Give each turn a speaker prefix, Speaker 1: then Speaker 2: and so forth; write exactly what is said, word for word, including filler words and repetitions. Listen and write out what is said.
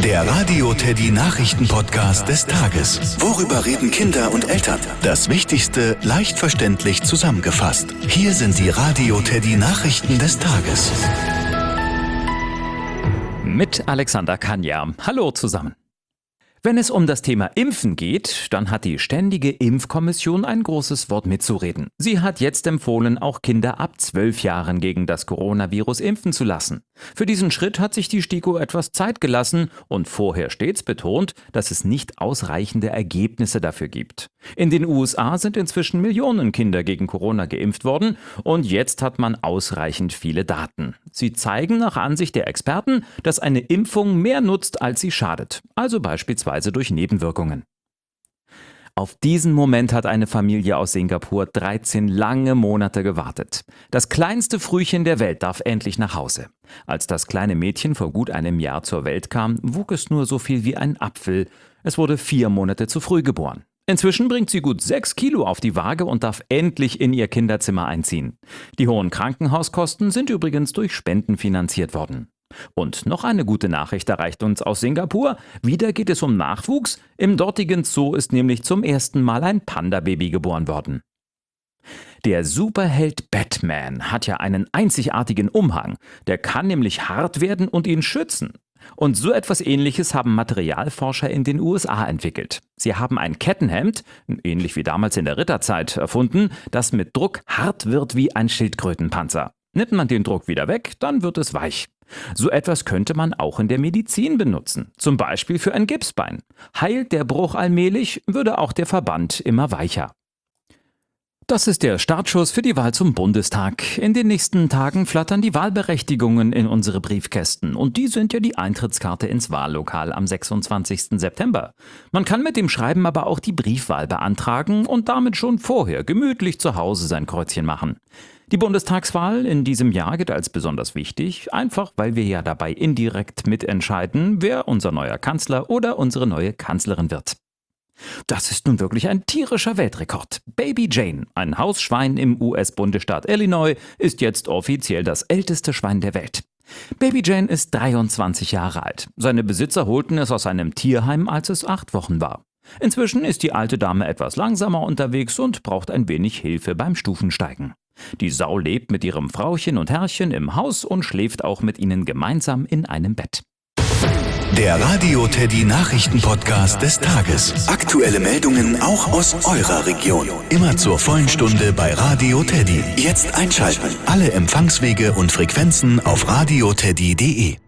Speaker 1: Der Radio Teddy Nachrichten-Podcast des Tages. Worüber reden Kinder und Eltern? Das Wichtigste leicht verständlich zusammengefasst. Hier sind die Radio Teddy Nachrichten des Tages.
Speaker 2: Mit Alexander Kanja. Hallo zusammen. Wenn es um das Thema Impfen geht, dann hat die Ständige Impfkommission ein großes Wort mitzureden. Sie hat jetzt empfohlen, auch Kinder ab zwölf Jahren gegen das Coronavirus impfen zu lassen. Für diesen Schritt hat sich die STIKO etwas Zeit gelassen und vorher stets betont, dass es nicht ausreichende Ergebnisse dafür gibt. In den U S A sind inzwischen Millionen Kinder gegen Corona geimpft worden und jetzt hat man ausreichend viele Daten. Sie zeigen nach Ansicht der Experten, dass eine Impfung mehr nutzt, als sie schadet. Also beispielsweise durch Nebenwirkungen. Auf diesen Moment hat eine Familie aus Singapur dreizehn lange Monate gewartet. Das kleinste Frühchen der Welt darf endlich nach Hause. Als das kleine Mädchen vor gut einem Jahr zur Welt kam, wog es nur so viel wie ein Apfel. Es wurde vier Monate zu früh geboren. Inzwischen bringt sie gut sechs Kilo auf die Waage und darf endlich in ihr Kinderzimmer einziehen. Die hohen Krankenhauskosten sind übrigens durch Spenden finanziert worden. Und noch eine gute Nachricht erreicht uns aus Singapur. Wieder geht es um Nachwuchs. Im dortigen Zoo ist nämlich zum ersten Mal ein Panda-Baby geboren worden. Der Superheld Batman hat ja einen einzigartigen Umhang. Der kann nämlich hart werden und ihn schützen. Und so etwas Ähnliches haben Materialforscher in den U S A entwickelt. Sie haben ein Kettenhemd, ähnlich wie damals in der Ritterzeit, erfunden, das mit Druck hart wird wie ein Schildkrötenpanzer. Nimmt man den Druck wieder weg, dann wird es weich. So etwas könnte man auch in der Medizin benutzen, zum Beispiel für ein Gipsbein. Heilt der Bruch allmählich, würde auch der Verband immer weicher. Das ist der Startschuss für die Wahl zum Bundestag. In den nächsten Tagen flattern die Wahlberechtigungen in unsere Briefkästen und die sind ja die Eintrittskarte ins Wahllokal am sechsundzwanzigsten September. Man kann mit dem Schreiben aber auch die Briefwahl beantragen und damit schon vorher gemütlich zu Hause sein Kreuzchen machen. Die Bundestagswahl in diesem Jahr gilt als besonders wichtig, einfach weil wir ja dabei indirekt mitentscheiden, wer unser neuer Kanzler oder unsere neue Kanzlerin wird. Das ist nun wirklich ein tierischer Weltrekord. Baby Jane, ein Hausschwein im U S-Bundesstaat Illinois, ist jetzt offiziell das älteste Schwein der Welt. Baby Jane ist dreiundzwanzig Jahre alt. Seine Besitzer holten es aus einem Tierheim, als es acht Wochen war. Inzwischen ist die alte Dame etwas langsamer unterwegs und braucht ein wenig Hilfe beim Stufensteigen. Die Sau lebt mit ihrem Frauchen und Herrchen im Haus und schläft auch mit ihnen gemeinsam in einem Bett.
Speaker 1: Der Radio Teddy Nachrichten-Podcast des Tages. Aktuelle Meldungen auch aus eurer Region. Immer zur vollen Stunde bei Radio Teddy. Jetzt einschalten. Alle Empfangswege und Frequenzen auf radioteddy punkt de.